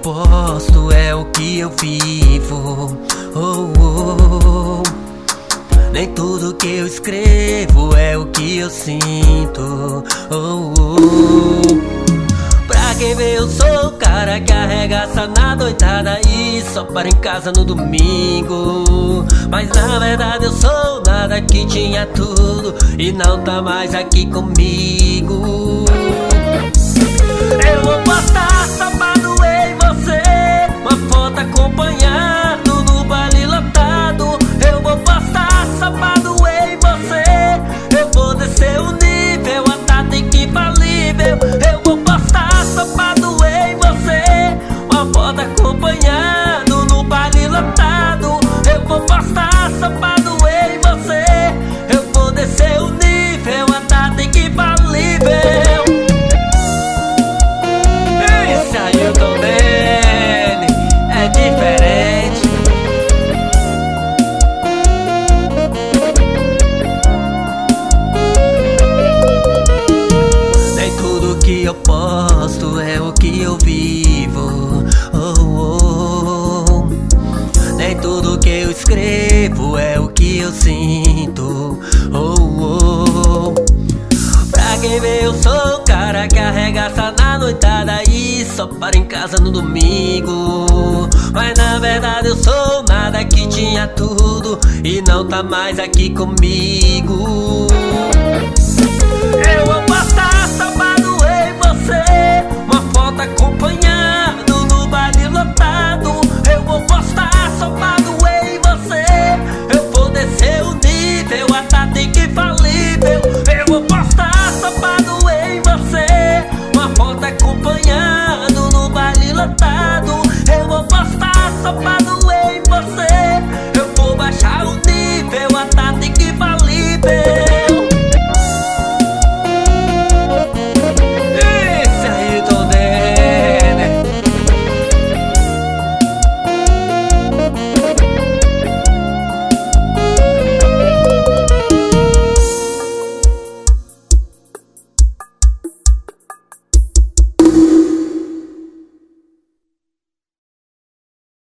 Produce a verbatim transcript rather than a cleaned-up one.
posto é o que eu vivo. Oh, oh. Nem tudo que eu escrevo é o que eu sinto. Oh, oh. Pra quem vê eu sou o cara que arregaça na noitada e só para em casa no domingo. Mas na verdade eu sou nada que tinha tudo e não tá mais aqui comigo. Eu vou postar safado em você, uma foto acompanhado no baile lotado. Eu vou postar safado em você, eu vou descer o nível, a data infalível. Eu vou postar safado em você, uma foto acompanhado no baile lotado. Eu vou postar safado em você, eu vou descer o nível, a data infalível. Esse Ailton dele é diferente. Nem tudo que eu posto é o que eu vivo. Oh, oh. Nem tudo que eu escrevo é o que eu sinto. Oh, oh. Pra quem vê eu sou o cara que arregaça na noitada e só para em casa no domingo. Mas na verdade eu sou nada que tinha tudo e não tá mais aqui comigo.